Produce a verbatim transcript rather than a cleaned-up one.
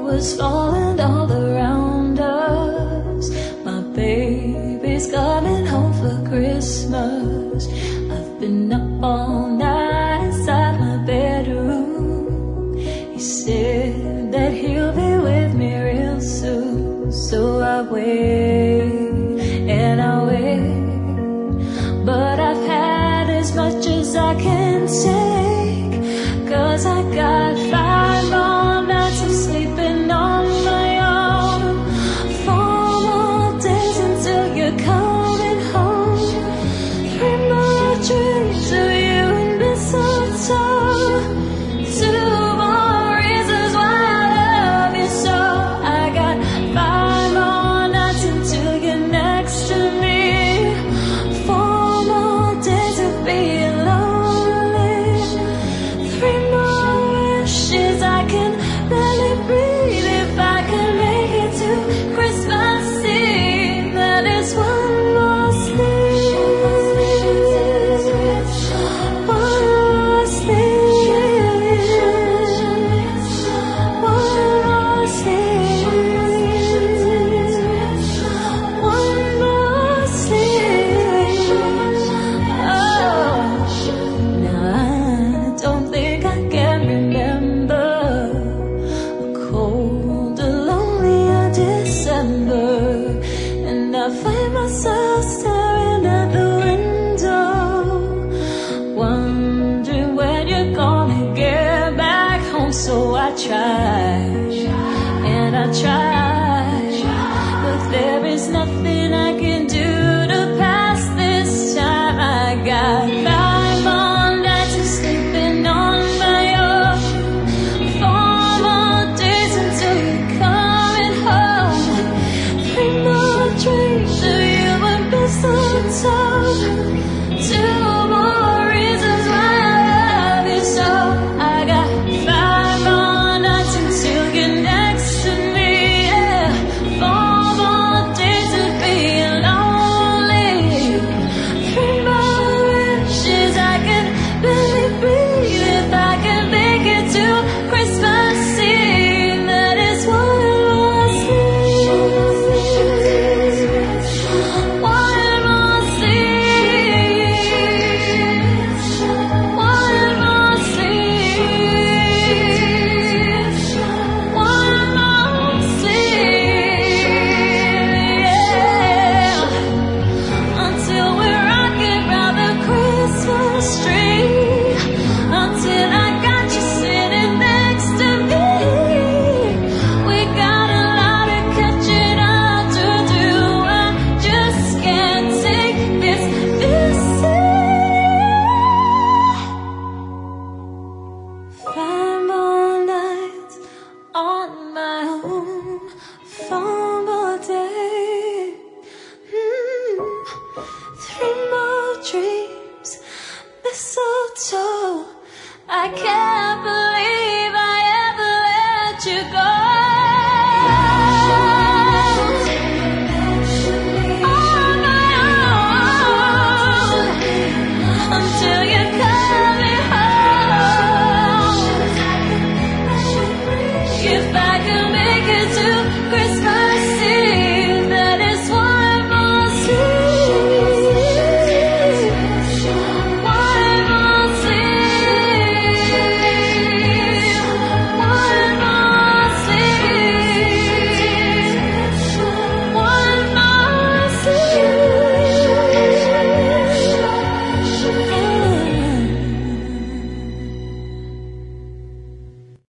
was falling all around us. My baby's coming home for Christmas. I've been up all night inside my bedroom. He said that he'll be with me real soon. So I wait and I wait, but I've had as much as I can take, 'cause I got five more nights of sleeping on my own, four more days until you're coming home, three more dreams of you and mistletoe, two more reasons why I love you so. I got five more nights until you're next to me, four more days of being lonely, three more wishes I can barely breathe. If I could make it to Christmas Eve, that is one more sleep, one more sleep, one more sleep, one more sleep. Oh, now I don't think I can remember a cold, a lonely December, and I find myself still